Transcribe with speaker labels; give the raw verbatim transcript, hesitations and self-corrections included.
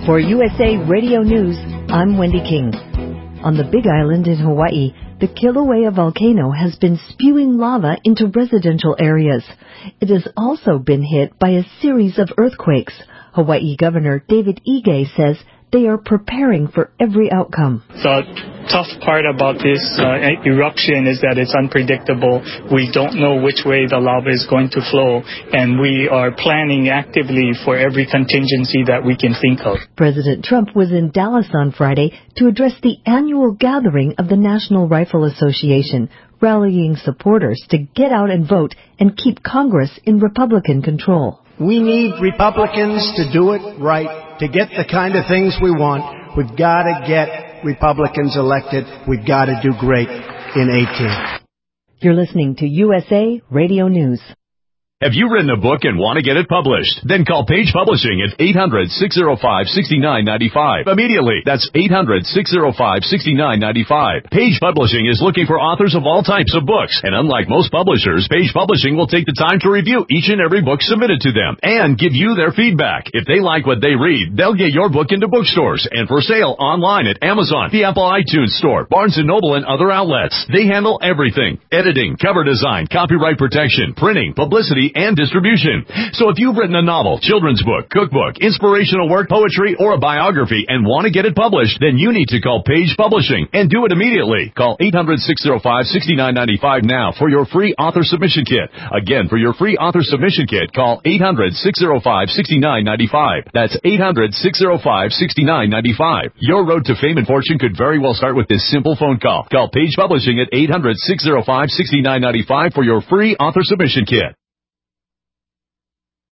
Speaker 1: For U S A Radio News, I'm Wendy King. On the Big Island in Hawaii, the Kilauea volcano has been spewing lava into residential areas. It has also been hit by a series of earthquakes. Hawaii Governor David Ige says they are preparing for every outcome.
Speaker 2: The tough part about this uh, eruption is that it's unpredictable. We don't know which way the lava is going to flow, and we are planning actively for every contingency that we can think of.
Speaker 1: President Trump was in Dallas on Friday to address the annual gathering of the National Rifle Association, rallying supporters to get out and vote and keep Congress in Republican control.
Speaker 3: We need Republicans to do it right. To get the kind of things we want, we've got to get Republicans elected. We've got to do great in eighteen.
Speaker 1: You're listening to U S A Radio News.
Speaker 4: Have you written a book and want to get it published? Then call Page Publishing at eight hundred, six oh five, six nine nine five. Immediately. That's eight hundred, six oh five, six nine nine five. Page Publishing is looking for authors of all types of books. And unlike most publishers, Page Publishing will take the time to review each and every book submitted to them and give you their feedback. If they like what they read, they'll get your book into bookstores and for sale online at Amazon, the Apple iTunes Store, Barnes and Noble, and other outlets. They handle everything: editing, cover design, copyright protection, printing, publicity, and distribution. So if you've written a novel, children's book, cookbook, inspirational work, poetry, or a biography and want to get it published, then you need to call Page Publishing and do it immediately. Call eight hundred, six oh five, six nine nine five now for your free author submission kit. Again, for your free author submission kit, call eight hundred, six oh five, six nine nine five. That's eight hundred, six oh five, six nine nine five. Your road to fame and fortune could very well start with this simple phone call. Call Page Publishing at eight hundred, six oh five, six nine nine five for your free author submission kit.